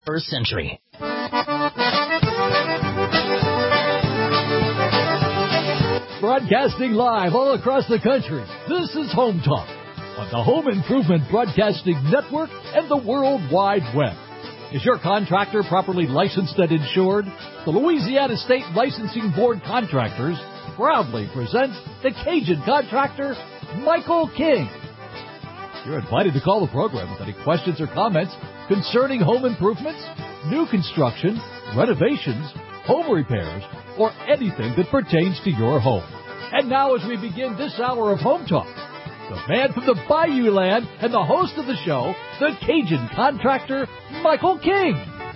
21st century. Broadcasting live all across the country, this is Home Talk on the Home Improvement Broadcasting Network and the World Wide Web. Is your contractor properly licensed and insured? The Louisiana State Licensing Board Contractors proudly presents the Cajun contractor, Michael King. You're invited to call the program with any questions or comments concerning home improvements, new construction, renovations, home repairs, or anything that pertains to your home. And now as we begin this hour of Home Talk, the man from the Bayou Land and the host of the show, the Cajun contractor, Michael King.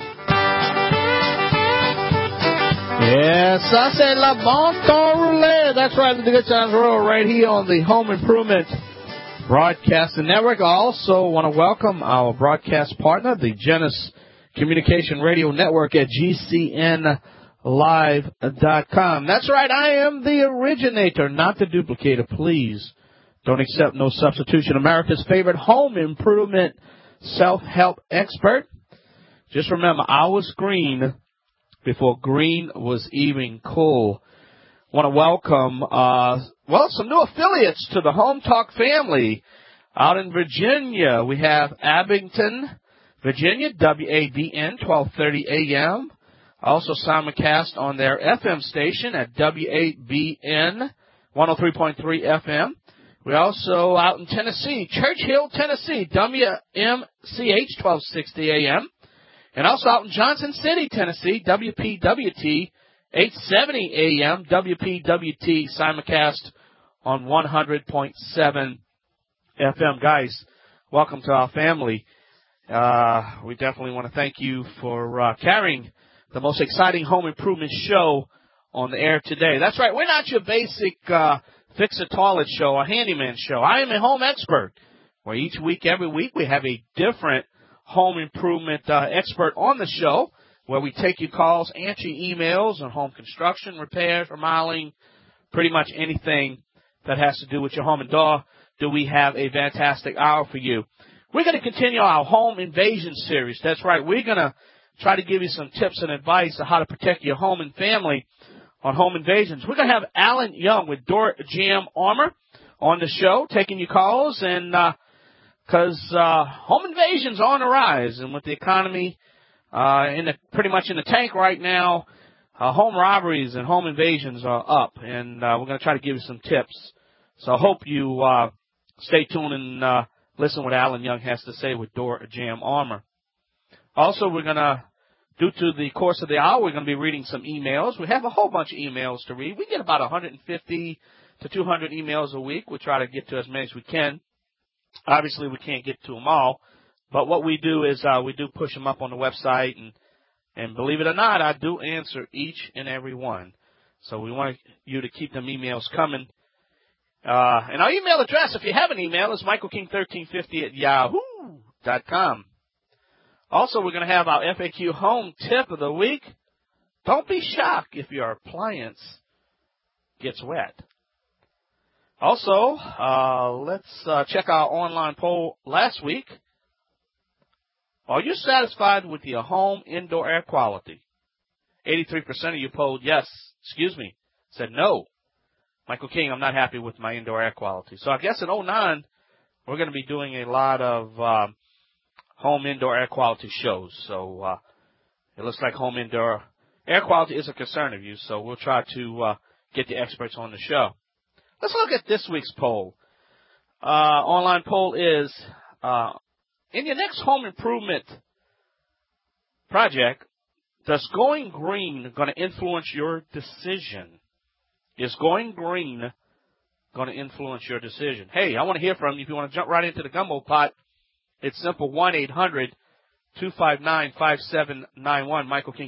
Yes, I said La Bon Temps Roulette. That's right, the Good Times Roll right here on the Home Improvement Broadcasting Network. I also want to welcome our broadcast partner, the Genesis Communication Radio Network at GCNlive.com. That's right, I am the originator, not the duplicator. Please don't accept no substitution. America's favorite home improvement self-help expert. Just remember, I was green before green was even cool. Want to welcome, some new affiliates to the Home Talk family. Out in Virginia, we have Abington, Virginia, WABN, 1230 AM. Also simulcast on their FM station at WABN, 103.3 FM. We're also out in Tennessee, Churchill, Tennessee, WMCH, 1260 AM. And also out in Johnson City, Tennessee, WPWT, 870 AM, WPWT simulcast on 100.7 FM. Guys, welcome to our family. We definitely want to thank you for carrying the most exciting home improvement show on the air today. That's right, we're not your basic fix-a-toilet show or handyman show. I am a home expert, where each week, every week, we have a different home improvement expert on the show, where we take your calls, answer your emails on home construction, repairs, remodeling, pretty much anything that has to do with your home and door. Do we have a fantastic hour for you? We're going to continue our home invasion series. That's right. We're going to try to give you some tips and advice on how to protect your home and family on home invasions. We're going to have Alan Young with Door Jam Armor on the show, taking your calls, and because home invasions are on the rise, and with the economy pretty much in the tank right now, home robberies and home invasions are up, and we're going to try to give you some tips. So I hope you stay tuned and listen what Alan Young has to say with Door Jam Armor. Also, we're going to, due to the course of the hour, we're going to be reading some emails. We have a whole bunch of emails to read. We get about 150 to 200 emails a week. We try to get to as many as we can. Obviously, we can't get to them all, but what we do is we do push them up on the website, and believe it or not, I do answer each and every one. So we want you to keep them emails coming. And our email address, if you have an email, is michaelking1350@yahoo.com. Also, we're going to have our FAQ home tip of the week. Don't be shocked if your appliance gets wet. Also, let's check our online poll last week. Are you satisfied with your home indoor air quality? 83% of you polled said no. Michael King, I'm not happy with my indoor air quality. So I guess in 2009, we're going to be doing a lot of home indoor air quality shows. So it looks like home indoor air quality is a concern of you, so we'll try to get the experts on the show. Let's look at this week's poll. Online poll is, in your next home improvement project, does going green going to influence your decision? Is going green going to influence your decision? Hey, I want to hear from you. If you want to jump right into the gumbo pot, it's simple, 1-800-259-5791, Michael King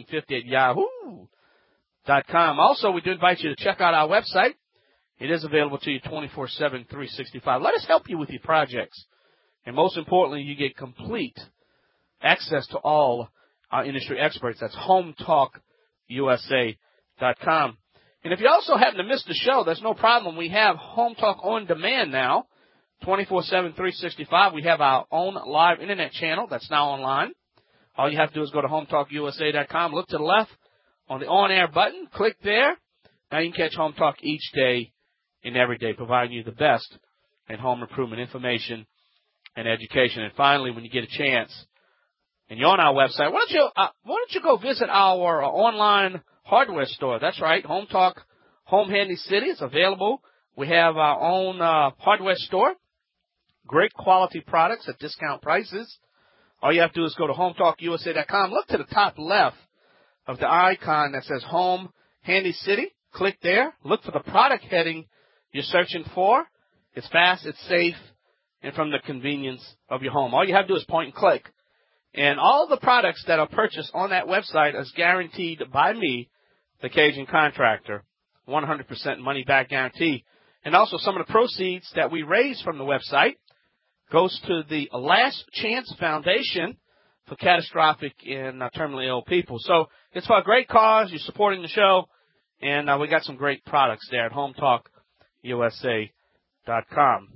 1350@yahoo.com. Also, we do invite you to check out our website. It is available to you 24/7, 365. Let us help you with your projects. And most importantly, you get complete access to all our industry experts. That's HomeTalkUSA.com. And if you also happen to miss the show, that's no problem. We have Home Talk on demand now, 24/7, 365. We have our own live internet channel that's now online. All you have to do is go to HomeTalkUSA.com, look to the left on the on-air button, click there. Now you can catch Home Talk each day and every day, providing you the best in home improvement information and education. And finally, when you get a chance and you're on our website, why don't you go visit our online hardware store? That's right, Home Talk Home Handy City is available. We have our own hardware store, great quality products at discount prices. All you have to do is go to HomeTalkUSA.com. Look to the top left of the icon that says Home Handy City. Click there. Look for the product heading you're searching for. It's fast, it's safe, and from the convenience of your home. All you have to do is point and click. And all the products that are purchased on that website is guaranteed by me, the Cajun Contractor. 100% money-back guarantee. And also some of the proceeds that we raise from the website goes to the Last Chance Foundation for catastrophic and terminally ill people. So it's for a great cause. You're supporting the show. And we got some great products there at HomeTalkUSA.com.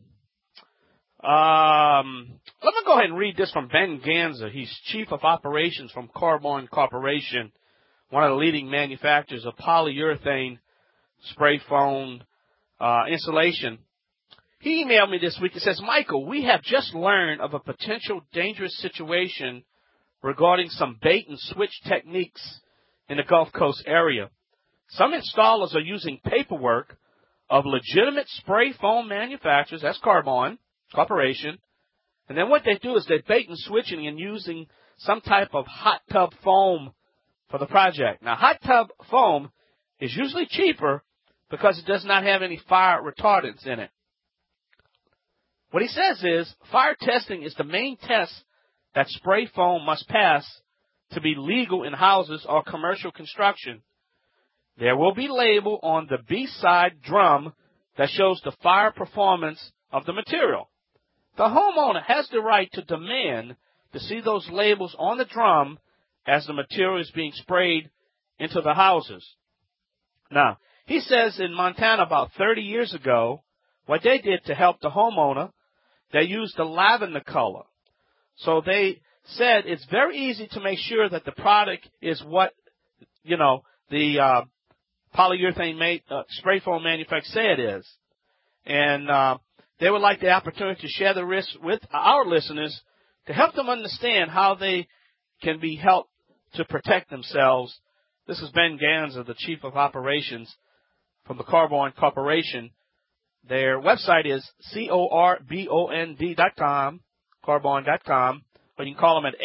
Let me go ahead and read this from Ben Ganza. He's Chief of Operations from Carbon Corporation, one of the leading manufacturers of polyurethane spray foam insulation. He emailed me this week. He says, Michael, we have just learned of a potential dangerous situation regarding some bait and switch techniques in the Gulf Coast area. Some installers are using paperwork of legitimate spray foam manufacturers, that's Carbon Corporation, and then what they do is they're bait and switching and using some type of hot tub foam for the project. Now, hot tub foam is usually cheaper because it does not have any fire retardants in it. What he says is fire testing is the main test that spray foam must pass to be legal in houses or commercial construction. There will be a label on the B-side drum that shows the fire performance of the material. The homeowner has the right to demand to see those labels on the drum as the material is being sprayed into the houses. Now, he says in Montana about 30 years ago, what they did to help the homeowner, they used the lavender color. So they said it's very easy to make sure that the product is what, the polyurethane spray foam manufacturers say it is. And they would like the opportunity to share the risk with our listeners to help them understand how they can be helped to protect themselves. This is Ben Ganza, the Chief of Operations from the Carbon Corporation. Their website is CORBOND.com, carbon.com, or you can call them at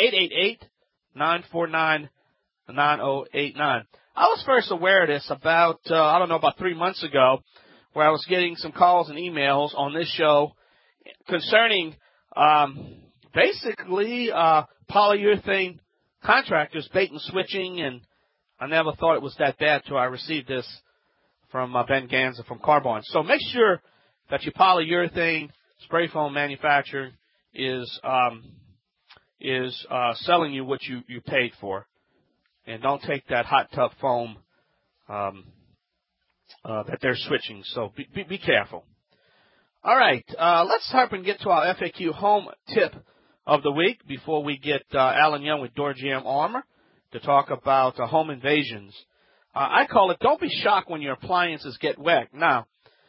888-949-9089. I was first aware of this about 3 months ago, where I was getting some calls and emails on this show concerning basically polyurethane contractors bait and switching, and I never thought it was that bad till I received this from Ben Ganza from Carbon. So make sure that your polyurethane spray foam manufacturer is selling you what you paid for, and don't take that hot tub foam that they're switching. So be careful. All right, let's hurry and get to our FAQ home tip of the week before we get Alan Young with Door Jam Armor to talk about home invasions. I call it, don't be shocked when your appliances get wet. Now,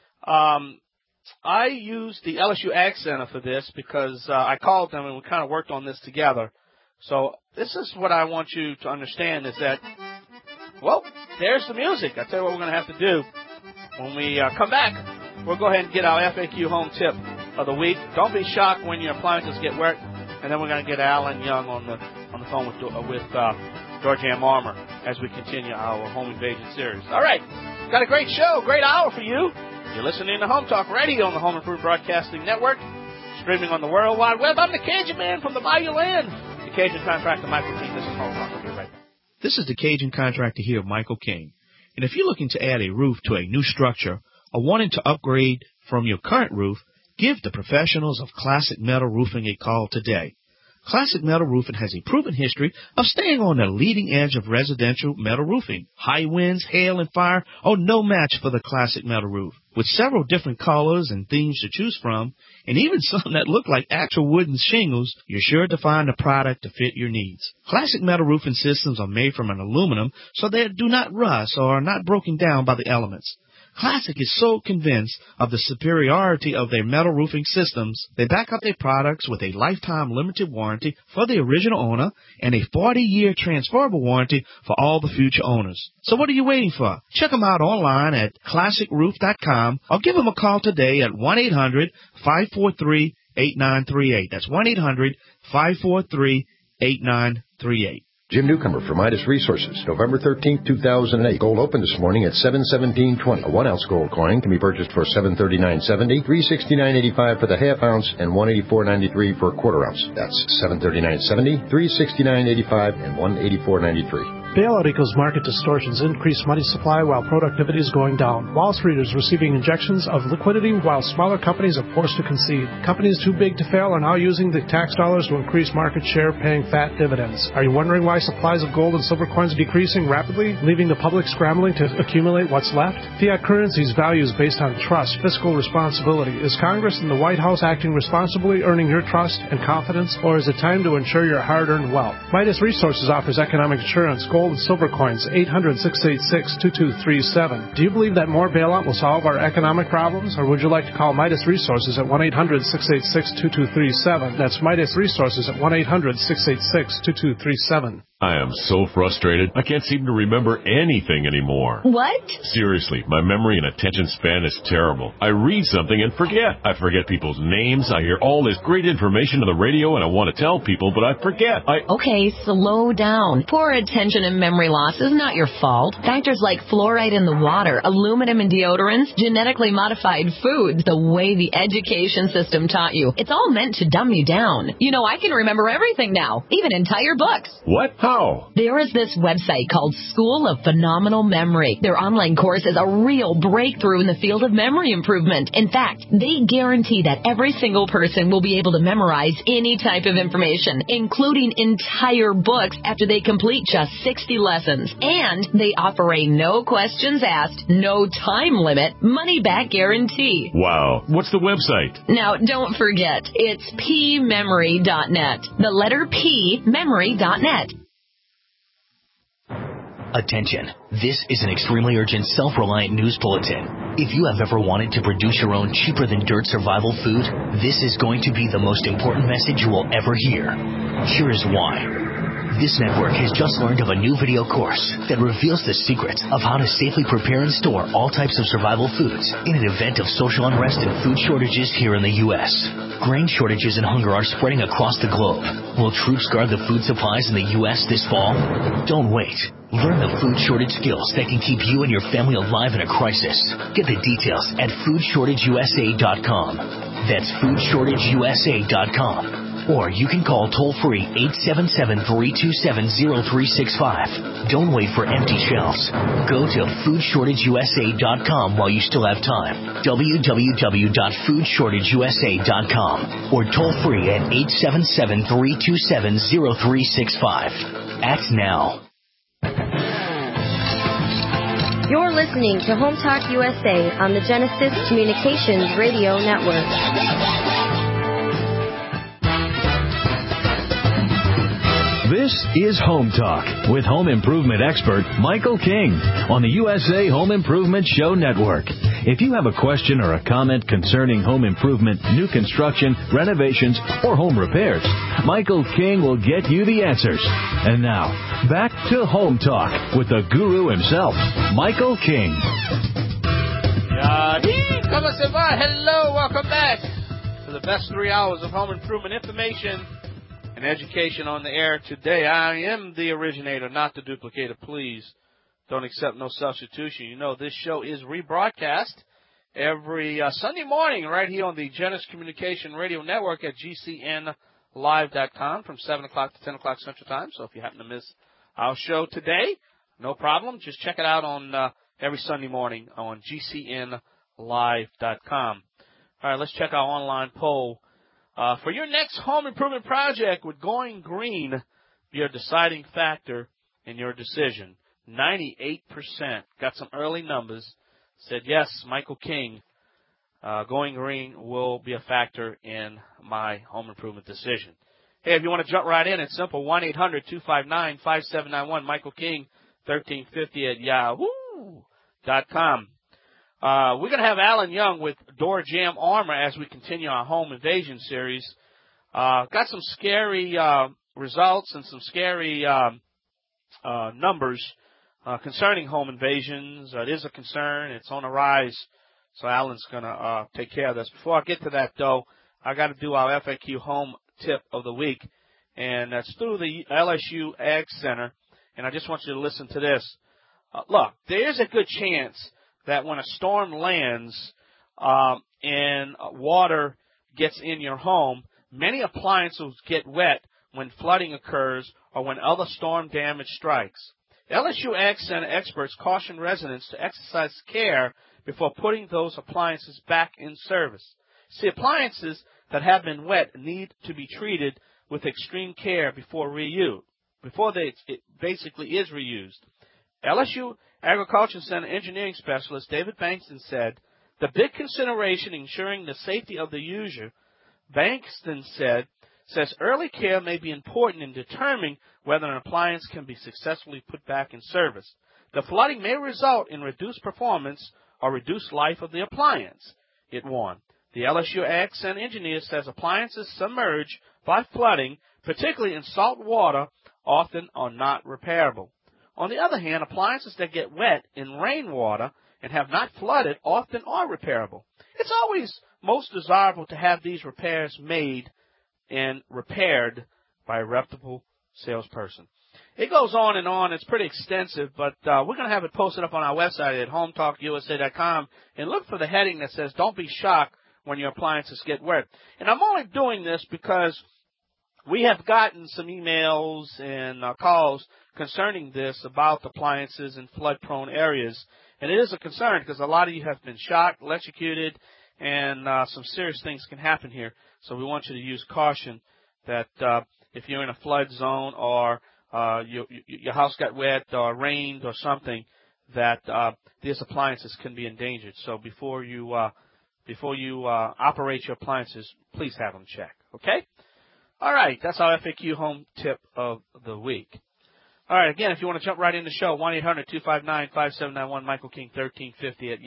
I used the LSU Ag Center for this because I called them and we kind of worked on this together. So this is what I want you to understand is that, well, there's the music. I tell you what we're going to have to do. When we come back, we'll go ahead and get our FAQ home tip of the week. Don't be shocked when your appliances get wet. And then we're going to get Alan Young on the phone with Door Jam Armor as we continue our home invasion series. All right, got a great show, great hour for you. You're listening to Home Talk Radio on the Home Improvement Broadcasting Network, streaming on the World Wide Web. I'm the Cajun Man from the Bayou Land, the Cajun Contractor, Michael King. This is Home Talk. We'll be right back. This is the Cajun Contractor here, Michael King. And if you're looking to add a roof to a new structure or wanting to upgrade from your current roof, give the professionals of Classic Metal Roofing a call today. Classic Metal Roofing has a proven history of staying on the leading edge of residential metal roofing. High winds, hail, and fire are no match for the Classic Metal Roof. with several different colors and themes to choose from, and even some that look like actual wooden shingles, you're sure to find a product to fit your needs. Classic Metal roofing systems are made from an aluminum so they do not rust or are not broken down by the elements. Classic is so convinced of the superiority of their metal roofing systems, they back up their products with a lifetime limited warranty for the original owner and a 40-year transferable warranty for all the future owners. So what are you waiting for? Check them out online at classicroof.com or give them a call today at 1-800-543-8938. That's 1-800-543-8938. Jim Newcomer for Midas Resources, November 13, 2008. Gold opened this morning at $717.20. A 1-ounce gold coin can be purchased for $739.70, $369.85 for the half ounce, and $184.93 for a quarter ounce. That's $739.70, $369.85, and $184.93. Bailout equals market distortions, increased money supply while productivity is going down. Wall Street is receiving injections of liquidity while smaller companies are forced to concede. Companies too big to fail are now using the tax dollars to increase market share, paying fat dividends. Are you wondering why supplies of gold and silver coins are decreasing rapidly, leaving the public scrambling to accumulate what's left? Fiat currency's value is based on trust, fiscal responsibility. Is Congress and the White House acting responsibly, earning your trust and confidence, or is it time to ensure your hard-earned wealth? Midas Resources offers economic insurance, gold and silver coins, 800-686-2237. Do you believe that more bailout will solve our economic problems, or would you like to call Midas Resources at 1-800-686-2237? That's Midas Resources at 1-800-686-2237. I am so frustrated. I can't seem to remember anything anymore. What? Seriously, my memory and attention span is terrible. I read something and forget. I forget people's names. I hear all this great information on the radio and I want to tell people, but I forget. Okay, slow down. Poor attention and memory loss is not your fault. Factors like fluoride in the water, aluminum in deodorants, genetically modified foods, the way the education system taught you. It's all meant to dumb you down. You know, I can remember everything now, even entire books. What? How? There is this website called School of Phenomenal Memory. Their online course is a real breakthrough in the field of memory improvement. In fact, they guarantee that every single person will be able to memorize any type of information, including entire books after they complete just 60 lessons. And they offer a no questions asked, no time limit, money-back guarantee. Wow. What's the website? Now, don't forget, it's pmemory.net. The letter P, memory.net. Attention. This is an extremely urgent, self-reliant news bulletin. If you have ever wanted to produce your own cheaper-than-dirt survival food, this is going to be the most important message you will ever hear. Here is why. This network has just learned of a new video course that reveals the secrets of how to safely prepare and store all types of survival foods in an event of social unrest and food shortages here in the U.S. Grain shortages and hunger are spreading across the globe. Will troops guard the food supplies in the U.S. this fall? Don't wait. Learn the food shortage skills that can keep you and your family alive in a crisis. Get the details at foodshortageusa.com. That's foodshortageusa.com. Or you can call toll-free 877-327-0365. Don't wait for empty shelves. Go to foodshortageusa.com while you still have time. www.foodshortageusa.com. Or toll-free at 877-327-0365. Act now. You're listening to Home Talk USA on the Genesis Communications Radio Network. This is Home Talk with home improvement expert Michael King on the USA Home Improvement Show Network. If you have a question or a comment concerning home improvement, new construction, renovations, or home repairs, Michael King will get you the answers. And now, back to Home Talk with the guru himself, Michael King. Hello, welcome back to the best 3 hours of home improvement information and education on the air today. I am the originator, not the duplicator. Please don't accept no substitution. You know, this show is rebroadcast every Sunday morning right here on the Genesis Communication Radio Network at GCNlive.com from 7 o'clock to 10 o'clock Central Time. So if you happen to miss our show today, no problem. Just check it out on every Sunday morning on GCNlive.com. All right, let's check our online poll. For your next home improvement project, would going green be a deciding factor in your decision? 98% got some early numbers said, yes, Michael King, going green will be a factor in my home improvement decision. Hey, if you want to jump right in, it's simple, 1-800-259-5791, Michael King, 1350 at yahoo.com. We're going to have Alan Young with Door Jam Armor as we continue our home invasion series. Got some scary results and some scary numbers concerning home invasions. It is a concern. It's on the rise. So Alan's going to take care of this. Before I get to that, though, I got to do our FAQ home tip of the week, and that's through the LSU Ag Center. And I just want you to listen to this. Look, there is a good chance that when a storm lands and water gets in your home, many appliances get wet when flooding occurs or when other storm damage strikes. LSU Ag Center experts caution residents to exercise care before putting those appliances back in service. See, appliances that have been wet need to be treated with extreme care before reuse, it basically is reused. LSU Agriculture Center engineering specialist David Bankston said, the big consideration ensuring the safety of the user, Bankston says early care may be important in determining whether an appliance can be successfully put back in service. The flooding may result in reduced performance or reduced life of the appliance, it warned. The LSU Ag Center engineer says appliances submerged by flooding, particularly in salt water, often are not repairable. On the other hand, appliances that get wet in rainwater and have not flooded often are repairable. It's always most desirable to have these repairs made and repaired by a reputable salesperson. It goes on and on. It's pretty extensive, but we're going to have it posted up on our website at hometalkusa.com, and look for the heading that says, don't be shocked when your appliances get wet. And I'm only doing this because we have gotten some emails and calls concerning this about appliances in flood-prone areas. And it is a concern because a lot of you have been shocked, electrocuted, and some serious things can happen here. So we want you to use caution that if you're in a flood zone or your house got wet or rained or something, that these appliances can be endangered. So before you operate your appliances, please have them checked. Okay? All right, that's our FAQ home tip of the week. All right, again, if you want to jump right in the show, 1-800-259-5791, Michael King, 1350 at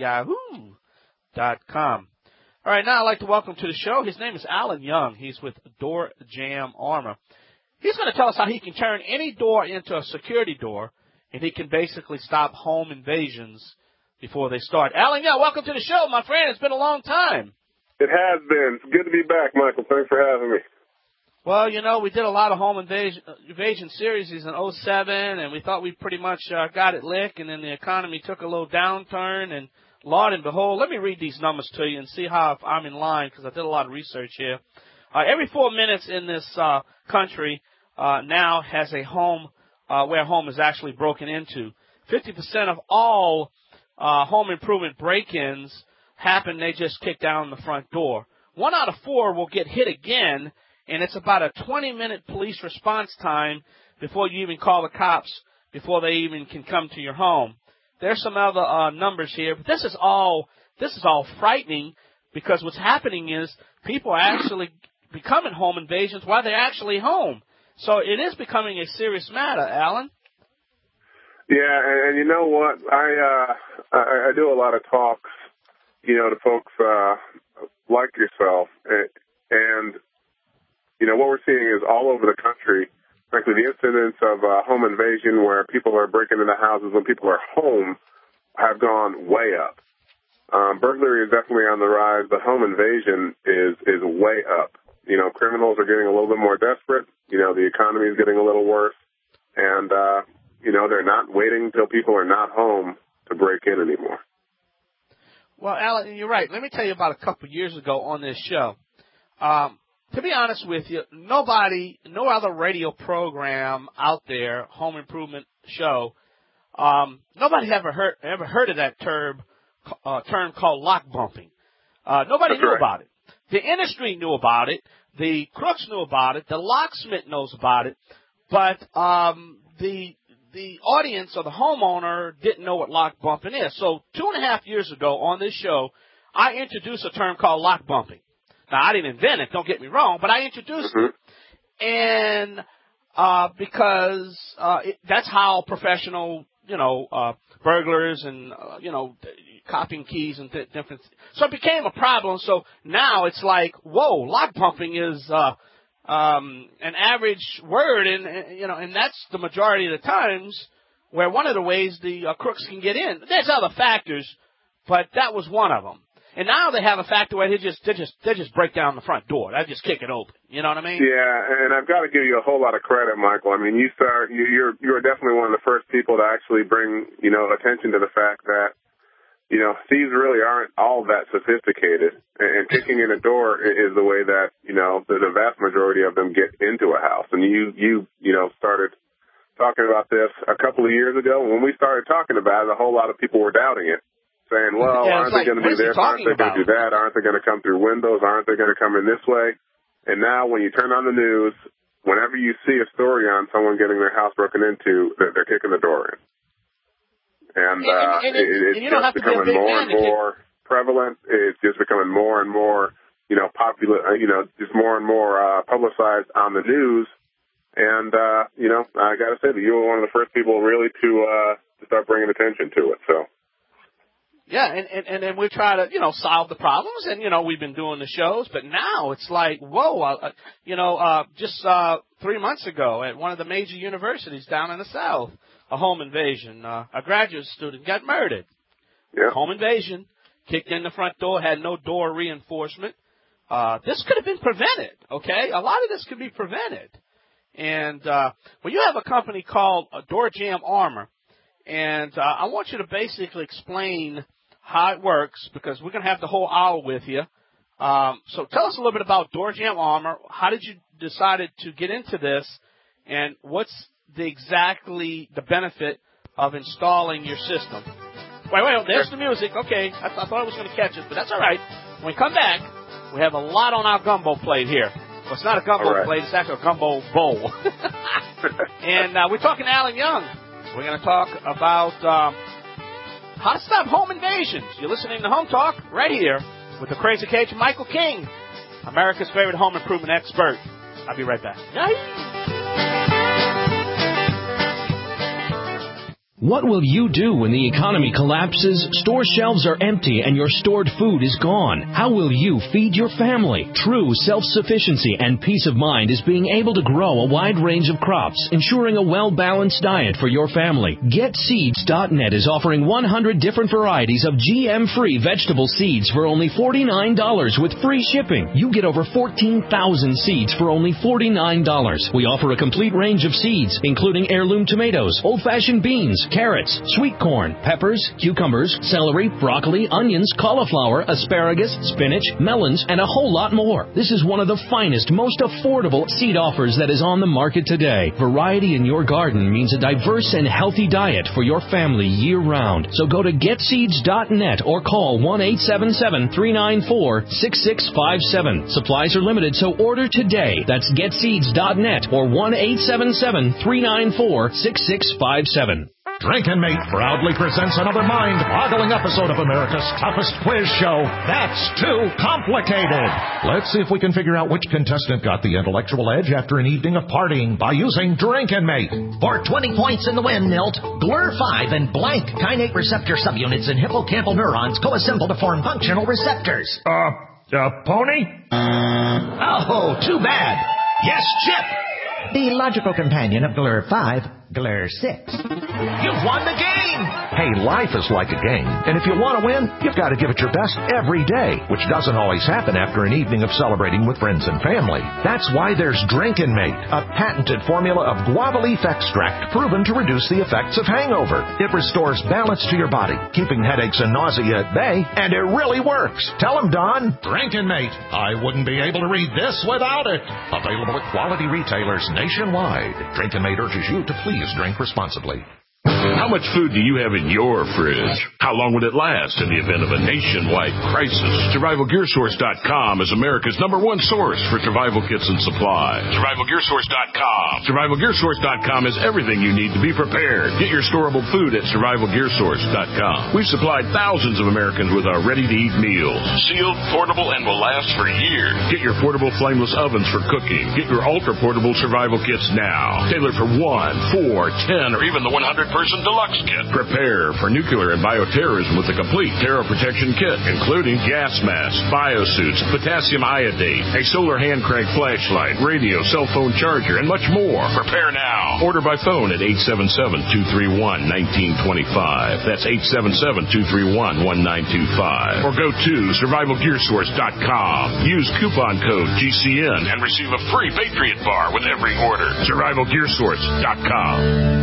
yahoo.com. All right, now I'd like to welcome to the show. His name is Alan Young. He's with Door Jam Armor. He's going to tell us how he can turn any door into a security door, and he can basically stop home invasions before they start. Alan Young, welcome to the show, my friend. It's been a long time. It has been. It's good to be back, Michael. Thanks for having me. Well, you know, we did a lot of home invasion series in 2007, and we thought we pretty much got it licked, and then the economy took a little downturn, and Lord and behold, let me read these numbers to you and see how I'm in line, because I did a lot of research here. Every 4 minutes in this country now has a home where a home is actually broken into. 50% of all home improvement break-ins happen, they just kick down the front door. 1 out of 4 will get hit again, and it's about a 20-minute police response time before you even call the cops, before they even can come to your home. There's some other numbers here, but this is all frightening, because what's happening is people are actually becoming home invasions while they're actually home. So it is becoming a serious matter, Alan. Yeah, and you know what? I do a lot of talks, to folks like yourself, and what we're seeing is all over the country, frankly, the incidents of home invasion where people are breaking into houses when people are home have gone way up. Burglary is definitely on the rise, but home invasion is way up. Criminals are getting a little bit more desperate. The economy is getting a little worse. And, they're not waiting until people are not home to break in anymore. Well, Alan, you're right. Let me tell you about a couple of years ago on this show. To be honest with you, no other radio program out there, home improvement show, nobody ever heard of that term called lock bumping. Nobody knew about it. The industry knew about it. The crooks knew about it. The locksmith knows about it. But the the audience or the homeowner didn't know what lock bumping is. So 2.5 years ago on this show, I introduced a term called lock bumping. Now, I didn't invent it, don't get me wrong, but I introduced it. And because that's how professional, burglars and, copying keys and different. So it became a problem. So now it's like, whoa, lock bumping is an average word, and that's the majority of the times where one of the ways the crooks can get in. There's other factors, but that was one of them. And now they have a factor where they just break down the front door. They just kick it open. You know what I mean? Yeah, and I've got to give you a whole lot of credit, Michael. I mean, you're definitely one of the first people to actually bring, attention to the fact that, thieves really aren't all that sophisticated. And kicking in a door is the way that, the vast majority of them get into a house. And you started talking about this a couple of years ago. When we started talking about it, a whole lot of people were doubting it. Saying, well, aren't they going to do this? Aren't they going to do that? Aren't they going to come through windows? Aren't they going to come in this way? And now when you turn on the news, whenever you see a story on someone getting their house broken into, they're kicking the door in. And it's just becoming more and more prevalent. It's just becoming more and more, popular, just more and more publicized on the news. And, I got to say that you were one of the first people really to start bringing attention to it. So. Yeah, and then we try to, solve the problems, and, we've been doing the shows, but now it's like, whoa, just 3 months ago at one of the major universities down in the South, a home invasion, a graduate student got murdered. Yeah. Home invasion, kicked in the front door, had no door reinforcement. This could have been prevented, okay? A lot of this could be prevented. And when you have a company called Door Jam Armor, and I want you to basically explain how it works, because we're going to have the whole hour with you. So tell us a little bit about Door Jam Armor. How did you decide to get into this, and what's the benefit of installing your system? Wait, there's the music. Okay, I thought I was going to catch it, but that's all right. When we come back, we have a lot on our gumbo plate here. Well, it's not a gumbo plate. It's actually a gumbo bowl. And we're talking to Alan Young. We're going to talk about how to stop home invasions. You're listening to Home Talk right here with the Crazy Cajun Michael King, America's favorite home improvement expert. I'll be right back. What will you do when the economy collapses, store shelves are empty, and your stored food is gone? How will you feed your family? True self-sufficiency and peace of mind is being able to grow a wide range of crops, ensuring a well-balanced diet for your family. GetSeeds.net is offering 100 different varieties of GM-free vegetable seeds for only $49 with free shipping. You get over 14,000 seeds for only $49. We offer a complete range of seeds, including heirloom tomatoes, old-fashioned beans, carrots, sweet corn, peppers, cucumbers, celery, broccoli, onions, cauliflower, asparagus, spinach, melons, and a whole lot more. This is one of the finest, most affordable seed offers that is on the market today. Variety in your garden means a diverse and healthy diet for your family year-round. So go to GetSeeds.net or call 1-877-394-6657. Supplies are limited, so order today. That's GetSeeds.net or 1-877-394-6657. Drinkin' Mate proudly presents another mind-boggling episode of America's toughest quiz show, That's Too Complicated. Let's see if we can figure out which contestant got the intellectual edge after an evening of partying by using Drinkin' Mate. For 20 points in the win, Milt, GLUR5 and blank kainate receptor subunits in hippocampal neurons co-assemble to form functional receptors. Pony? Oh, too bad. Yes, Chip. The logical companion of GLUR5, GLUR6. You've won the game! Hey, life is like a game, and if you want to win, you've got to give it your best every day, which doesn't always happen after an evening of celebrating with friends and family. That's why there's Drinkin' Mate, a patented formula of guava leaf extract proven to reduce the effects of hangover. It restores balance to your body, keeping headaches and nausea at bay, and it really works. Tell them, Don. Drinkin' Mate. I wouldn't be able to read this without it. Available at quality retailers nationwide. Drinkin' Mate urges you to please drink responsibly. How much food do you have in your fridge? How long would it last in the event of a nationwide crisis? SurvivalGearSource.com is America's #1 source for survival kits and supplies. SurvivalGearSource.com. SurvivalGearSource.com is everything you need to be prepared. Get your storable food at SurvivalGearSource.com. We've supplied thousands of Americans with our ready-to-eat meals. Sealed, portable, and will last for years. Get your portable flameless ovens for cooking. Get your ultra-portable survival kits now. Tailored for 1, 4, 10, or even the 100-person deluxe kit. Prepare for nuclear and bioterrorism with the complete terror protection kit, including gas masks, biosuits, potassium iodate, a solar hand crank flashlight, radio, cell phone charger, and much more. Prepare now. Order by phone at 877-231-1925. That's 877-231-1925. Or go to SurvivalGearSource.com. Use coupon code GCN and receive a free Patriot Bar with every order. SurvivalGearSource.com.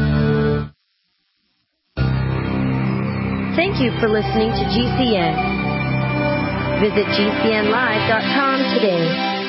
Thank you for listening to GCN. Visit GCNlive.com today.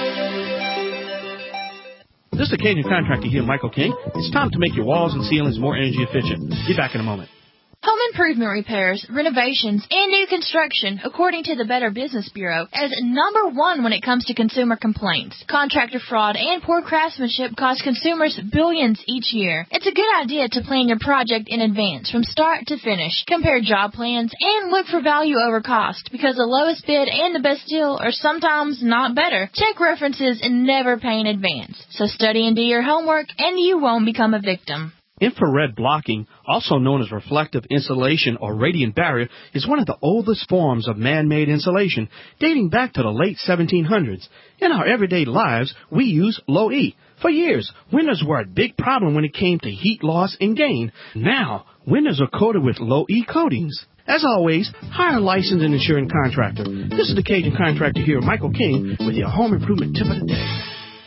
This is the Cajun Contractor here, Michael King. It's time to make your walls and ceilings more energy efficient. Be back in a moment. Home improvement repairs, renovations, and new construction, according to the Better Business Bureau, is #1 when it comes to consumer complaints. Contractor fraud and poor craftsmanship cost consumers billions each year. It's a good idea to plan your project in advance, from start to finish. Compare job plans and look for value over cost, because the lowest bid and the best deal are sometimes not better. Check references and never pay in advance. So study and do your homework, and you won't become a victim. Infrared blocking, also known as reflective insulation or radiant barrier, is one of the oldest forms of man-made insulation, dating back to the late 1700s. In our everyday lives, we use low E. For years, windows were a big problem when it came to heat loss and gain. Now, windows are coated with low E coatings. As always, hire a licensed and insured contractor. This is the Cajun Contractor here, Michael King, with your home improvement tip of the day.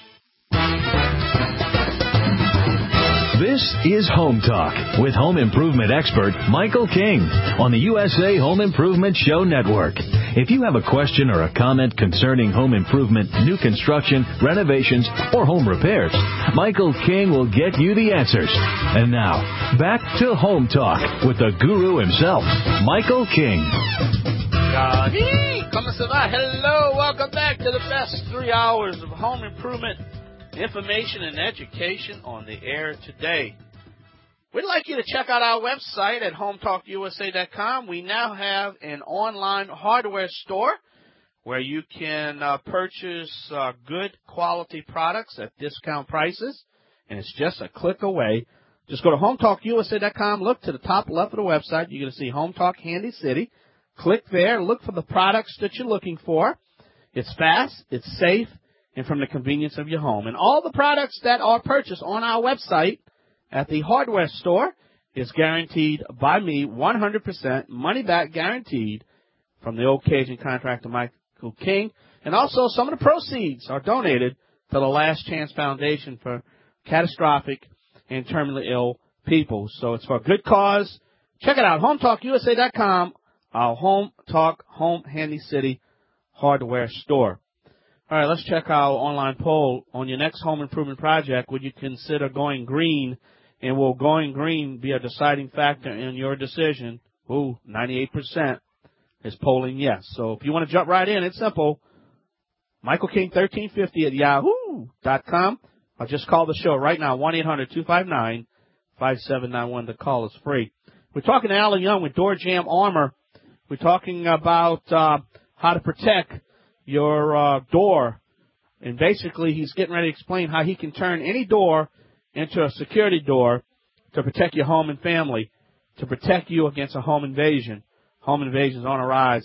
This is Home Talk with home improvement expert Michael King on the USA Home Improvement Show Network. If you have a question or a comment concerning home improvement, new construction, renovations, or home repairs, Michael King will get you the answers. And now, back to Home Talk with the guru himself, Michael King. Hello, welcome back to the best 3 hours of home improvement information and education on the air today. We'd like you to check out our website at HomeTalkUSA.com. We now have an online hardware store where you can purchase good quality products at discount prices, and it's just a click away. Just go to HomeTalkUSA.com, look to the top left of the website. You're going to see Home Talk Handy City. Click there, look for the products that you're looking for. It's fast, it's safe, and from the convenience of your home. And all the products that are purchased on our website at the hardware store is guaranteed by me, 100% money back guaranteed from the old Cajun Contractor Michael King. And also some of the proceeds are donated to the Last Chance Foundation for catastrophic and terminally ill people. So it's for a good cause. Check it out, HomeTalkUSA.com, our Home Talk Home Handy City hardware store. All right, let's check our online poll. On your next home improvement project, would you consider going green, and will going green be a deciding factor in your decision? 98% is polling yes. So if you want to jump right in, it's simple. Michael King 1350 at yahoo.com. Or just call the show right now, 1-800-259-5791. The call is free. We're talking to Alan Young with Door Jam Armor. We're talking about how to protect your door, and basically he's getting ready to explain how he can turn any door into a security door to protect your home and family, to protect you against a home invasion. Home invasion's on a rise.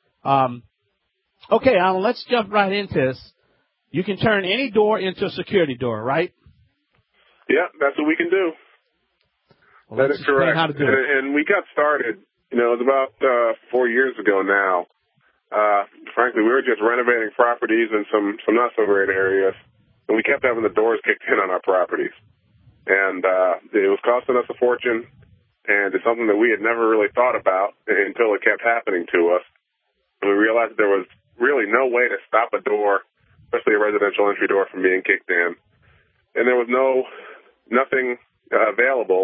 Okay, Alan, let's jump right into this. You can turn any door into a security door, right? Yeah, that's what we can do. Well, that is correct. How to do it. And we got started, it was about 4 years ago now. Frankly, we were just renovating properties in some not so great areas, and we kept having the doors kicked in on our properties. And it was costing us a fortune, and it's something that we had never really thought about until it kept happening to us. And we realized that there was really no way to stop a door, especially a residential entry door, from being kicked in. And there was nothing available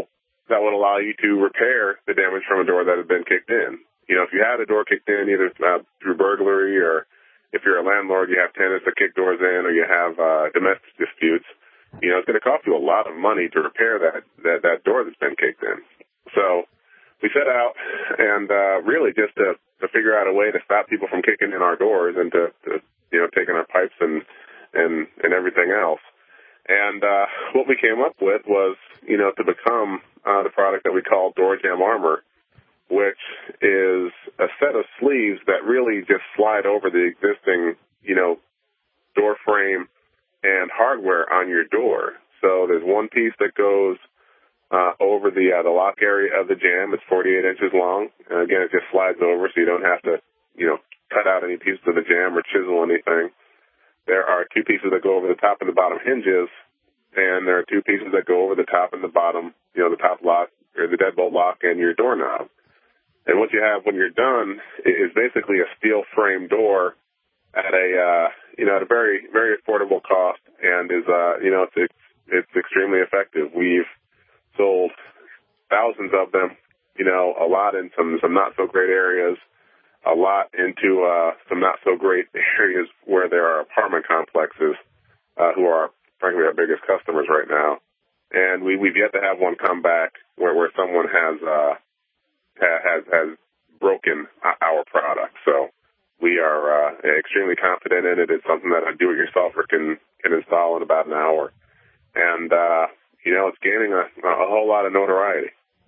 that would allow you to repair the damage from a door that had been kicked in. You know, if you had a door kicked in either through burglary, or if you're a landlord, you have tenants that kick doors in, or you have domestic disputes, you know, it's going to cost you a lot of money to repair that door that's been kicked in. So we set out and really just to figure out a way to stop people from kicking in our doors and to you know, taking our pipes and everything else. And what we came up with was, you know, to become the product that we call Door Jam Armor, which is a set of sleeves that really just slide over the existing, you know, door frame and hardware on your door. So there's one piece that goes over the lock area of the jam. It's 48 inches long. And again, it just slides over, so you don't have to, you know, cut out any pieces of the jam or chisel anything. There are two pieces that go over the top and the bottom hinges, and there are two pieces that go over the top and the bottom, you know, the top lock or the deadbolt lock and your doorknob. And what you have when you're done is basically a steel frame door at a you know, at a very, very affordable cost, and is you know, it's extremely effective. We've sold thousands of them, you know, a lot in some not so great areas, a lot into some not so great areas where there are apartment complexes who are frankly our biggest customers right now. And we've yet to have one come back where someone has broken our product. So we are extremely confident in it. It's something that a do-it-yourselfer can install in about an hour. And, you know, it's gaining a whole lot of notoriety.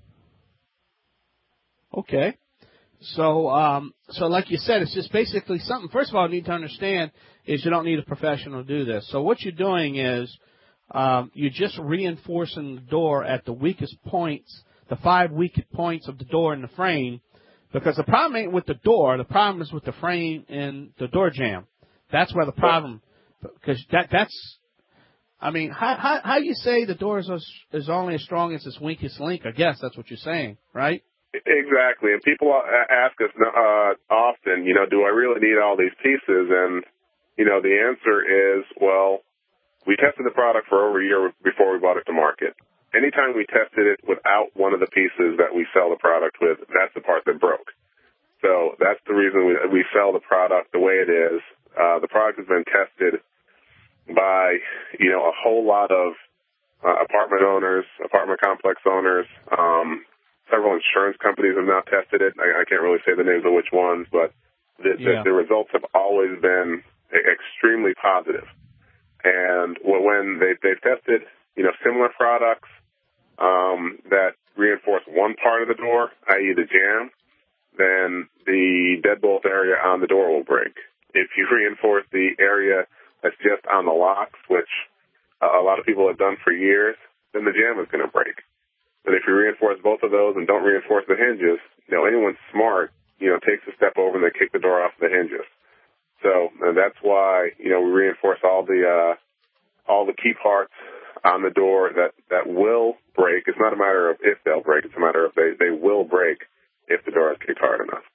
Okay. So like you said, it's just basically something, first of all, you need to understand is you don't need a professional to do this. So what you're doing is you're just reinforcing the door at the weakest points, the 5 weakest points of the door in the frame, because the problem ain't with the door. The problem is with the frame and the door jamb. That's where the problem, because that's, I mean, how you say the door is only as strong as its weakest link? I guess that's what you're saying, right? Exactly. And people ask us often, you know, do I really need all these pieces? And, you know, the answer is, well, we tested the product for over a year before we brought it to market. Anytime we tested it without one of the pieces that we sell the product with, that's the part that broke. So that's the reason we sell the product the way it is. The product has been tested by, you know, a whole lot of apartment owners, apartment complex owners. Several insurance companies have now tested it. I can't really say the names of which ones, but the results have always been extremely positive. And when they've tested, you know, similar products that reinforce one part of the door, i.e. the jamb, then the deadbolt area on the door will break. If you reinforce the area that's just on the locks, which a lot of people have done for years, then the jamb is going to break. But if you reinforce both of those and don't reinforce the hinges, you know, anyone smart, you know, takes a step over and they kick the door off the hinges. So that's why, you know, we reinforce all the key parts on the door that will break. It's not a matter of if they'll break. It's a matter of they will break if the door is kicked hard enough.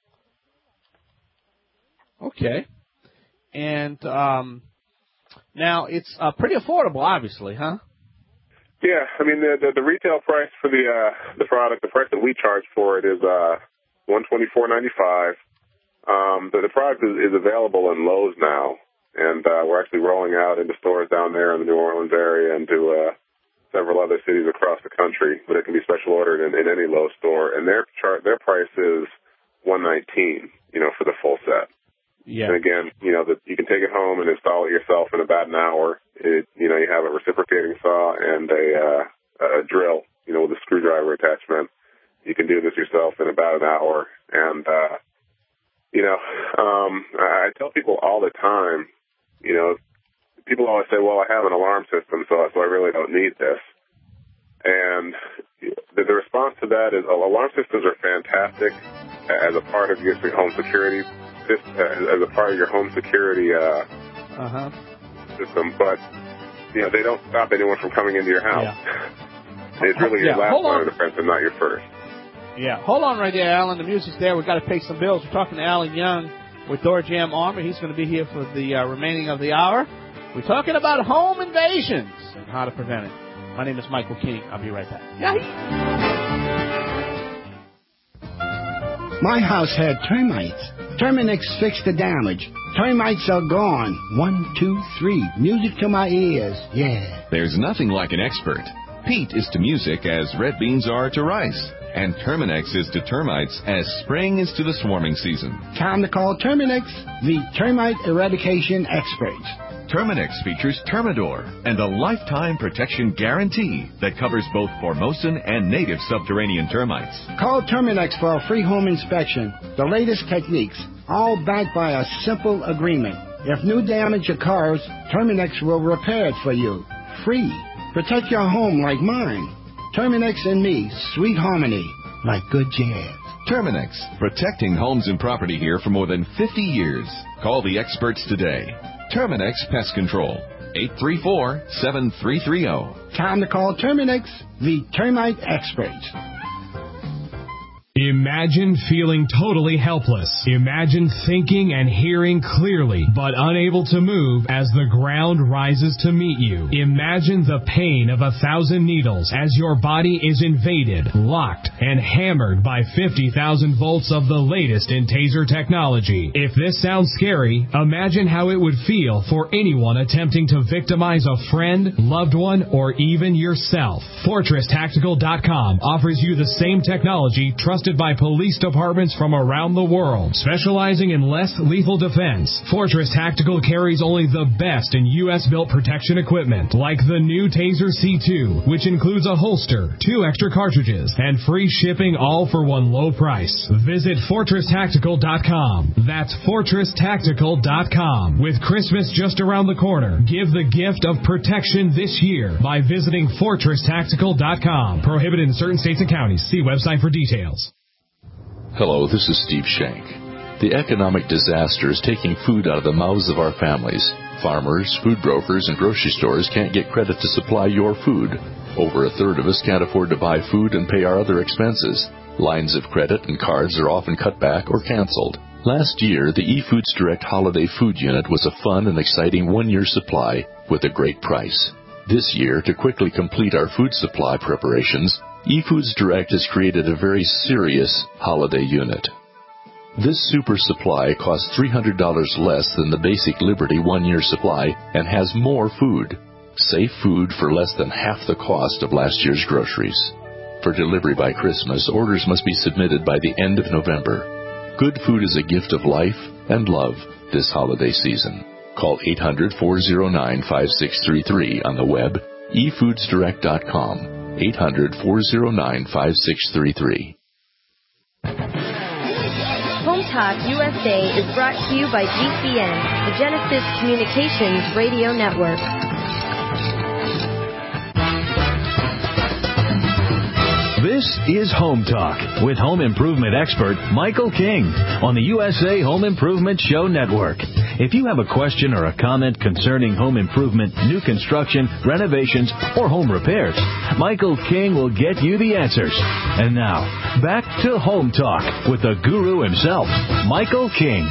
Okay. And now it's pretty affordable, obviously, huh? Yeah, I mean the retail price for the product, the price that we charge for it is $124.95. The product is available in Lowe's now, and we're actually rolling out into stores down there in the New Orleans area and to several other cities across the country. But it can be special ordered in any Lowe's store, and their price is $119, you know, for the full set. Yeah. And again, you know, you can take it home and install it yourself in about an hour. You know, you have a reciprocating saw and a drill, you know, with a screwdriver attachment. You can do this yourself in about an hour. And, you know, I tell people all the time, you know, people always say, well, I have an alarm system, so I really don't need this. And the response to that is alarm systems are fantastic as a part of your home security as a part of your home security system, but you know they don't stop anyone from coming into your house. Yeah. It's really your last line of defense and not your first. Yeah, hold on right there, Alan. The music's there. We've got to pay some bills. We're talking to Alan Young with Door Jam Armor. He's going to be here for the remaining of the hour. We're talking about home invasions and how to prevent it. My name is Michael King. I'll be right back. Yahoo! My house had termites. Terminix fixed the damage. Termites are gone. 1, 2, 3. Music to my ears. Yeah. There's nothing like an expert. Pete is to music as red beans are to rice. And Terminix is to termites as spring is to the swarming season. Time to call Terminix, the termite eradication experts. Terminix features Termidor and a lifetime protection guarantee that covers both Formosan and native subterranean termites. Call Terminix for a free home inspection. The latest techniques, all backed by a simple agreement. If new damage occurs, Terminix will repair it for you. Free. Protect your home like mine. Terminix and me, sweet harmony, like good jazz. Terminix, protecting homes and property here for more than 50 years. Call the experts today. Terminix Pest Control, 834-7330. Time to call Terminix, the termite experts. Imagine feeling totally helpless. Imagine thinking and hearing clearly, but unable to move as the ground rises to meet you. Imagine the pain of 1,000 needles as your body is invaded, locked, and hammered by 50,000 volts of the latest in taser technology. If this sounds scary, imagine how it would feel for anyone attempting to victimize a friend, loved one, or even yourself. FortressTactical.com offers you the same technology trusted by police departments from around the world. Specializing in less lethal defense, Fortress Tactical carries only the best in U.S.-built protection equipment, like the new Taser C2, which includes a holster, 2 extra cartridges, and free shipping, all for one low price. Visit FortressTactical.com. That's FortressTactical.com. With Christmas just around the corner, give the gift of protection this year by visiting FortressTactical.com. Prohibited in certain states and counties. See website for details. Hello, this is Steve Shank. The economic disaster is taking food out of the mouths of our families. Farmers, food brokers, and grocery stores can't get credit to supply your food. Over a third of us can't afford to buy food and pay our other expenses. Lines of credit and cards are often cut back or canceled. Last year, the eFoods Direct Holiday Food Unit was a fun and exciting one-year supply with a great price. This year, to quickly complete our food supply preparations, eFoods Direct has created a very serious holiday unit. This super supply costs $300 less than the basic Liberty one-year supply and has more food. Safe food for less than half the cost of last year's groceries. For delivery by Christmas, orders must be submitted by the end of November. Good food is a gift of life and love this holiday season. Call 800-409-5633 on the web, efoodsdirect.com. 800-409-5633. Home Talk USA is brought to you by GCN, the Genesis Communications Radio Network. This is Home Talk with home improvement expert Michael King on the USA Home Improvement Show Network. If you have a question or a comment concerning home improvement, new construction, renovations, or home repairs, Michael King will get you the answers. And now, back to Home Talk with the guru himself, Michael King.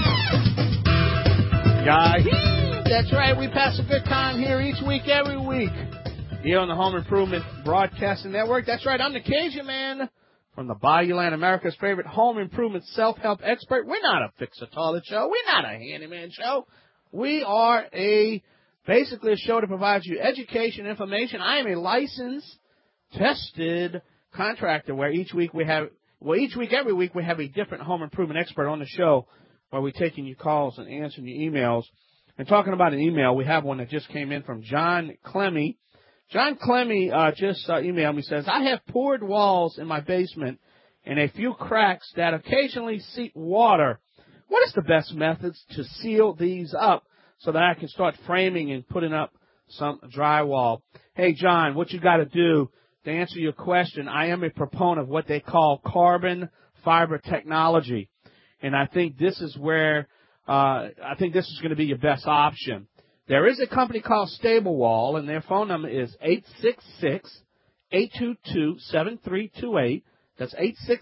That's right. We pass a good time here each week, every week, here on the Home Improvement Broadcasting Network. That's right. I'm the Cajun Man from the Bayou Land, America's favorite home improvement self-help expert. We're not a fix-a-toilet show. We're not a handyman show. We are basically a show that provides you education, information. I am a licensed, tested contractor where every week we have a different home improvement expert on the show where we're taking your calls and answering your emails. And talking about an email, we have one that just came in from John Clemmy. John Clemmy just emailed me, says, I have poured walls in my basement and a few cracks that occasionally seep water. What is the best methods to seal these up so that I can start framing and putting up some drywall? Hey, John, what you got to do to answer your question, I am a proponent of what they call carbon fiber technology. And I think this is where this is going to be your best option. There is a company called Stable Wall, and their phone number is 866-822-7328. That's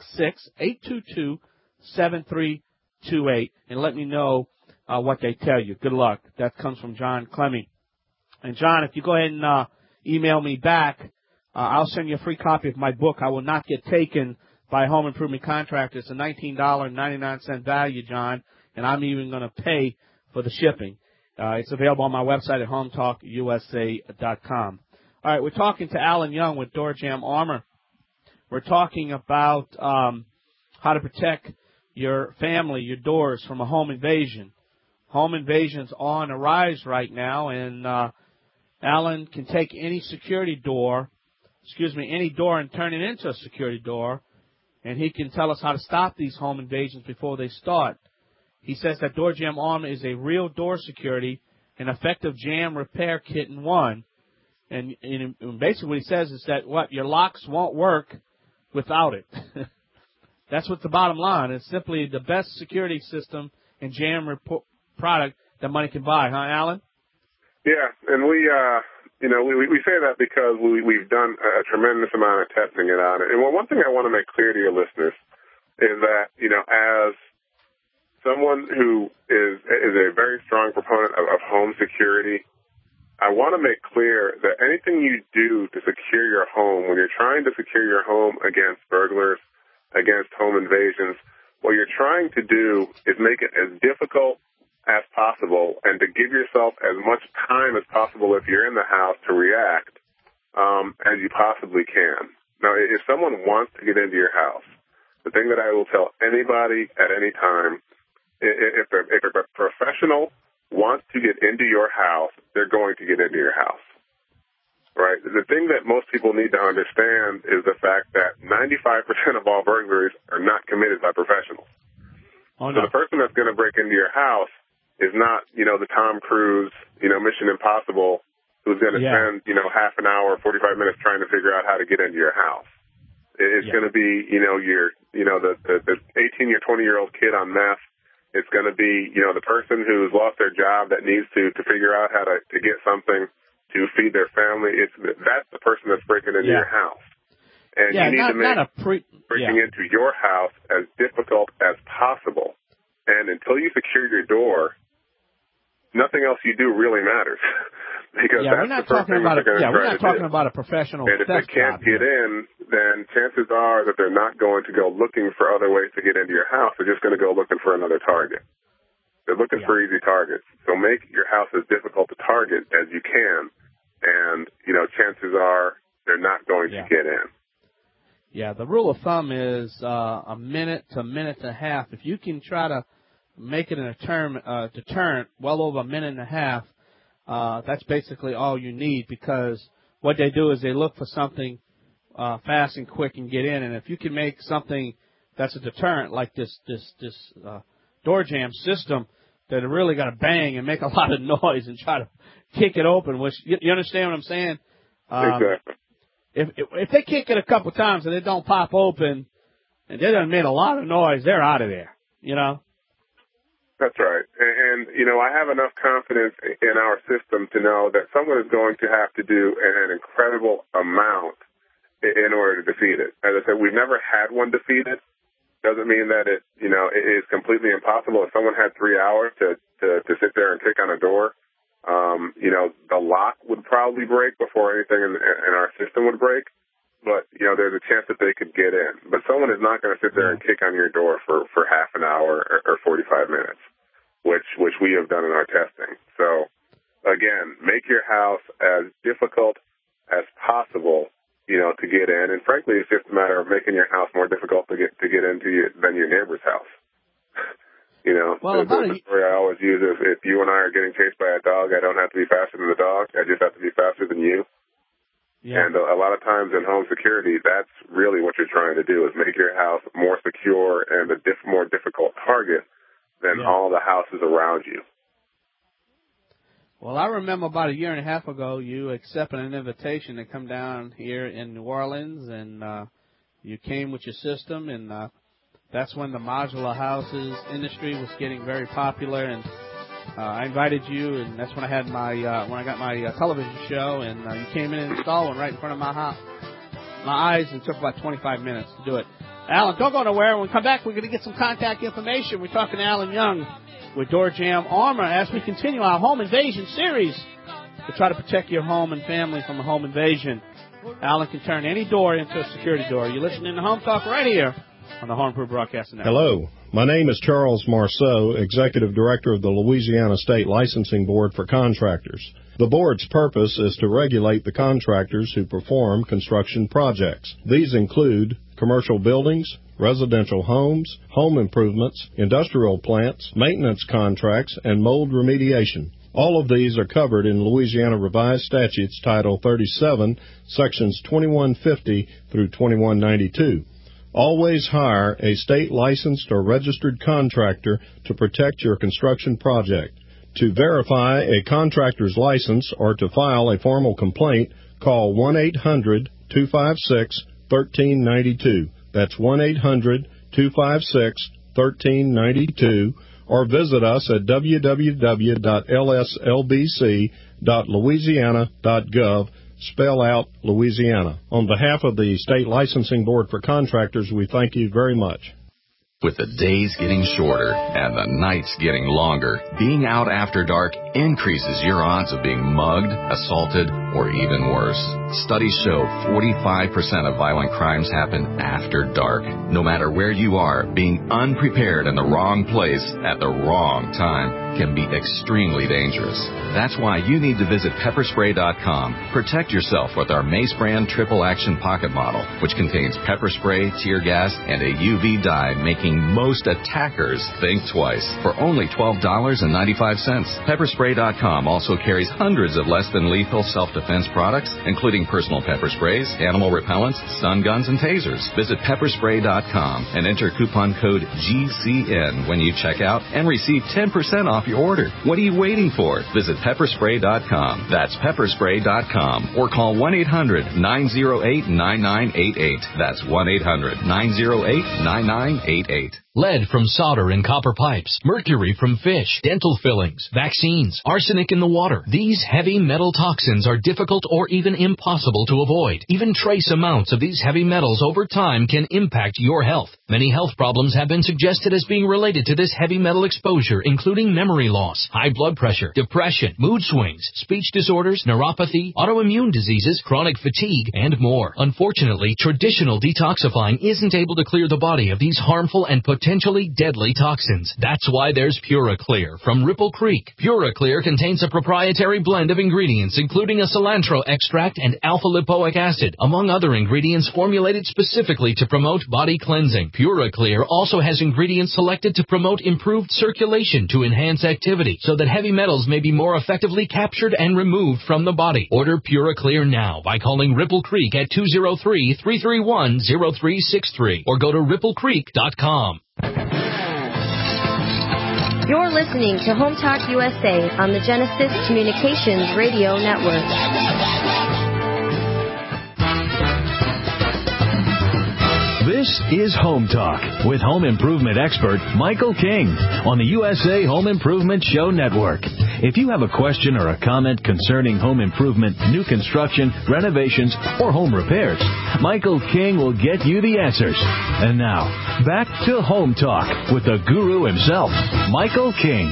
866-822-7328. And let me know what they tell you. Good luck. That comes from John Clemmy. And, John, if you go ahead and email me back, I'll send you a free copy of my book, I Will Not Get Taken, by a home improvement contractor. It's a $19.99 value, John, and I'm even going to pay for the shipping. It's available on my website at hometalkusa.com. All right, we're talking to Alan Young with Door Jam Armor. We're talking about how to protect your family, your doors from a home invasion. Home invasion's on a rise right now, and Alan can take any door and turn it into a security door, and he can tell us how to stop these home invasions before they start. He says that Door Jam Armor is a real door security, an effective jam repair kit in one. And basically what he says is that your locks won't work without it. That's what's the bottom line. It's simply the best security system and jam product that money can buy, huh, Alan? Yeah, and we say that because we've done a tremendous amount of testing on it. And one thing I want to make clear to your listeners is that, as someone who is a very strong proponent of home security, I want to make clear that anything you do to secure your home, when you're trying to secure your home against burglars, against home invasions, what you're trying to do is make it as difficult as possible and to give yourself as much time as possible if you're in the house to react as you possibly can. Now, if someone wants to get into your house, the thing that I will tell anybody at any time, if a professional wants to get into your house, they're going to get into your house. Right? The thing that most people need to understand is the fact that 95% of all burglaries are not committed by professionals. Oh, no. So the person that's going to break into your house is not, the Tom Cruise, Mission Impossible, who's going to spend, half an hour, 45 minutes trying to figure out how to get into your house. It's going to be, the 18 or 20-year-old kid on meth. It's going to be, the person who's lost their job that needs to figure out how to get something to feed their family. That's the person that's breaking into your house. And you need to make breaking into your house as difficult as possible. And until you secure your door, nothing else you do really matters. Because we're not talking about a professional. And if they can't get in, then chances are that they're not going to go looking for other ways to get into your house. They're just going to go looking for another target. They're looking for easy targets. So make your house as difficult to target as you can, and chances are they're not going to get in. Yeah, the rule of thumb is a minute to a minute and a half. If you can try to make it a deterrent well over a minute and a half, that's basically all you need, because what they do is they look for something fast and quick and get in. And if you can make something that's a deterrent like this door jam system that are really going to bang and make a lot of noise and try to kick it open, which you understand what I'm saying? Exactly. If they kick it a couple times and it don't pop open and they done made a lot of noise, they're out of there, That's right. And I have enough confidence in our system to know that someone is going to have to do an incredible amount in order to defeat it. As I said, we've never had one defeated. Doesn't mean that it is completely impossible. If someone had 3 hours to sit there and kick on a door, the lock would probably break before anything in our system would break. But, there's a chance that they could get in. But someone is not going to sit there and kick on your door for half an hour or 45 minutes, which we have done in our testing. So, again, make your house as difficult as possible, to get in. And frankly, it's just a matter of making your house more difficult to get into than your neighbor's house. Well, the story I always use is, if you and I are getting chased by a dog, I don't have to be faster than the dog. I just have to be faster than you. Yeah. And a lot of times in home security, that's really what you're trying to do, is make your house more secure and a more difficult target than all the houses around you. Well, I remember about a year and a half ago, you accepted an invitation to come down here in New Orleans, and you came with your system, and that's when the modular houses industry was getting very popular, and I invited you, and that's when I had when I got my television show, and you came in and installed one right in front of my eyes, and it took about 25 minutes to do it. Alan, don't go nowhere. When we come back, we're going to get some contact information. We're talking to Alan Young with Door Jam Armor as we continue our home invasion series to try to protect your home and family from a home invasion Alan can turn any door into a security door. You're listening to Home Talk right here on the Home Improvement Broadcasting Network. Hello. My name is Charles Marceau, Executive Director of the Louisiana State Licensing Board for Contractors. The board's purpose is to regulate the contractors who perform construction projects. These include commercial buildings, residential homes, home improvements, industrial plants, maintenance contracts, and mold remediation. All of these are covered in Louisiana Revised Statutes Title 37, Sections 2150 through 2192. Always hire a state licensed or registered contractor to protect your construction project. To verify a contractor's license or to file a formal complaint, call 1-800-256-1392. That's 1-800-256-1392, or visit us at www.lslbc.louisiana.gov. Spell out Louisiana. On behalf of the State Licensing Board for Contractors, we thank you very much. With the days getting shorter and the nights getting longer, being out after dark increases your odds of being mugged, assaulted, or even worse. Studies show 45% of violent crimes happen after dark. No matter where you are, being unprepared in the wrong place at the wrong time can be extremely dangerous. That's why you need to visit pepperspray.com. Protect yourself with our Mace brand triple action pocket model, which contains pepper spray, tear gas, and a UV dye, making most attackers think twice for only $12.95. Pepperspray.com also carries hundreds of less than lethal self-defense products, including personal pepper sprays, animal repellents, stun guns, and tasers. Visit pepperspray.com and enter coupon code GCN when you check out and receive 10% off your order. What are you waiting for? Visit pepperspray.com. That's pepperspray.com, or call 1-800-908-9988. That's 1-800-908-9988. Lead from solder and copper pipes, mercury from fish, dental fillings, vaccines, arsenic in the water. These heavy metal toxins are difficult or even impossible to avoid. Even trace amounts of these heavy metals over time can impact your health. Many health problems have been suggested as being related to this heavy metal exposure, including memory loss, high blood pressure, depression, mood swings, speech disorders, neuropathy, autoimmune diseases, chronic fatigue, and more. Unfortunately, traditional detoxifying isn't able to clear the body of these harmful and potentially deadly toxins. That's why there's PuraClear from Ripple Creek. PuraClear contains a proprietary blend of ingredients, including a cilantro extract and alpha-lipoic acid, among other ingredients formulated specifically to promote body cleansing. PuraClear also has ingredients selected to promote improved circulation to enhance activity, so that heavy metals may be more effectively captured and removed from the body. Order PuraClear now by calling Ripple Creek at 203-331-0363 or go to ripplecreek.com. You're listening to Home Talk USA on the Genesis Communications Radio Network. This is Home Talk with home improvement expert Michael King on the USA Home Improvement Show Network. If you have a question or a comment concerning home improvement, new construction, renovations, or home repairs, Michael King will get you the answers. And now, back to Home Talk with the guru himself, Michael King.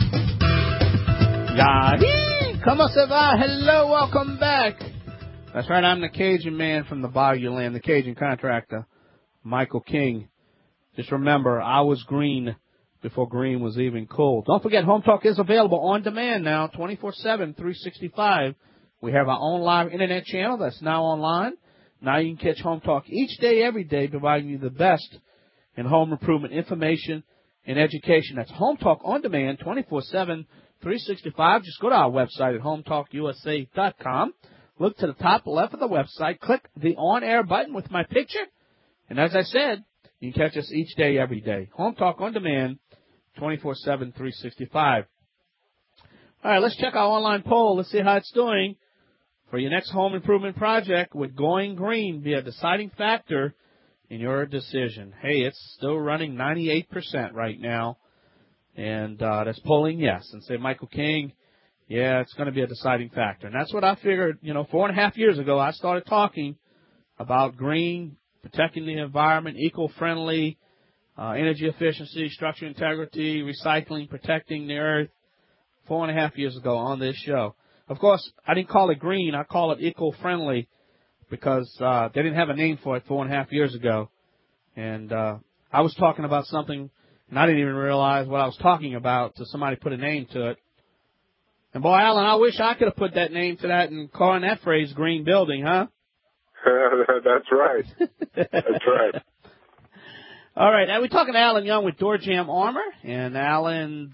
Como se va? Hello, welcome back. That's right, I'm the Cajun man from the Bayou Land, the Cajun contractor, Michael King. Just remember, I was green before green was even cool. Don't forget, Home Talk is available on demand now, 24/7, 365. We have our own live internet channel that's now online. Now you can catch Home Talk each day, every day, providing you the best in home improvement information and education. That's Home Talk on demand, 24/7, 365. Just go to our website at hometalkusa.com. Look to the top left of the website. Click the on-air button with my picture. And as I said, you can catch us each day, every day. Home Talk on demand, 24/7, 365. All right, let's check our online poll. Let's see how it's doing. For your next home improvement project, would going green be a deciding factor in your decision? Hey, it's still running 98% right now. And that's polling yes. And say, Michael King, yeah, it's going to be a deciding factor. And that's what I figured, 4.5 years ago, I started talking about green, protecting the environment, eco-friendly, energy efficiency, structural integrity, recycling, protecting the earth, 4.5 years ago on this show. Of course, I didn't call it green. I call it eco-friendly, because they didn't have a name for it 4.5 years ago. And I was talking about something, and I didn't even realize what I was talking about till somebody put a name to it. And, boy, Alan, I wish I could have put that name to that and coined that phrase, green building, huh? That's right. That's right. All right, now we're talking to Alan Young with Door Jam Armor, and Alan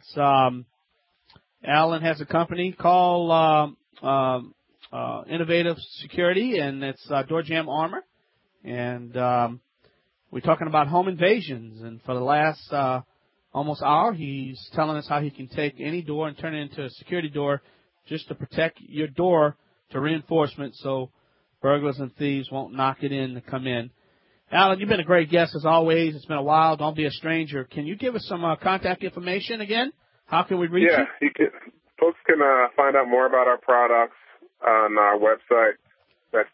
has a company called Innovative Security, and it's Door Jam Armor, and we're talking about home invasions. And for the last almost hour, he's telling us how he can take any door and turn it into a security door just to protect your door to reinforcement, so burglars and thieves won't knock it in to come in. Alan, you've been a great guest as always. It's been a while. Don't be a stranger. Can you give us some contact information again? How can we reach you? Folks can find out more about our products on our website. That's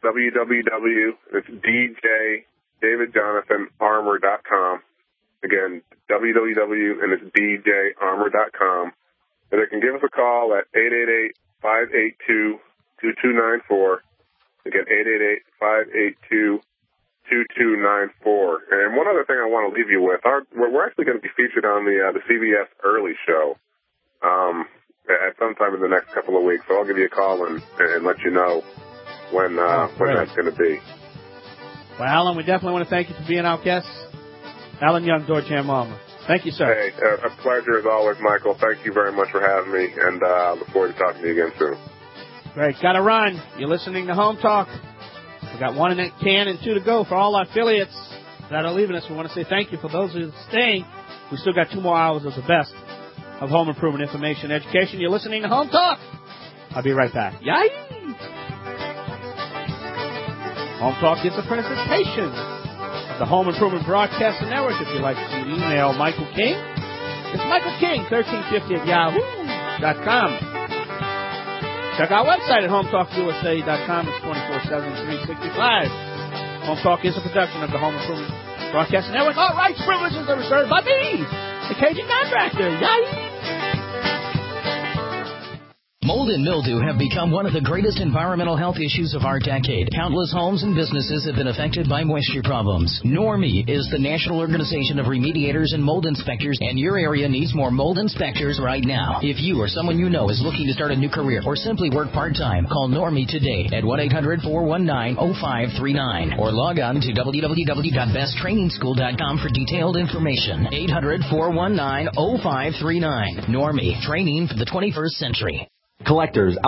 DJDavidJonathanArmor.com. Again, www.DJArmor.com. And they can give us a call at 888-582-2294. Again, 888-582-2294. And one other thing I want to leave you with, we're actually going to be featured on the CBS Early Show at some time in the next couple of weeks. So I'll give you a call and let you know when that's going to be. Well, Alan, we definitely want to thank you for being our guest. Alan Young, Door Jam Armor. Thank you, sir. Hey, a pleasure as always, Michael. Thank you very much for having me, and I look forward to talking to you again soon. Great. Got to run. You're listening to Home Talk. We got 1 in the can and 2 to go for all our affiliates that are leaving us. We want to say thank you for those who are staying. We still got 2 more hours of the best of home improvement information and education. You're listening to Home Talk. I'll be right back. Yay! Home Talk gets a presentation of the Home Improvement Broadcasting Network. If you'd like to email Michael King, it's Michael King, 1350 at yahoo.com. Check our website at HomeTalkUSA.com. It's 24/7, 365. Home Talk is a production of the Home Improvement Broadcasting Network. All rights, privileges are reserved by me, the Cajun Contractor. Yay! Mold and mildew have become one of the greatest environmental health issues of our decade. Countless homes and businesses have been affected by moisture problems. NORMI is the National Organization of Remediators and Mold Inspectors, and your area needs more mold inspectors right now. If you or someone you know is looking to start a new career or simply work part-time, call NORMI today at 1-800-419-0539 or log on to www.besttrainingschool.com for detailed information. 800-419-0539. NORMI, training for the 21st century. Collectors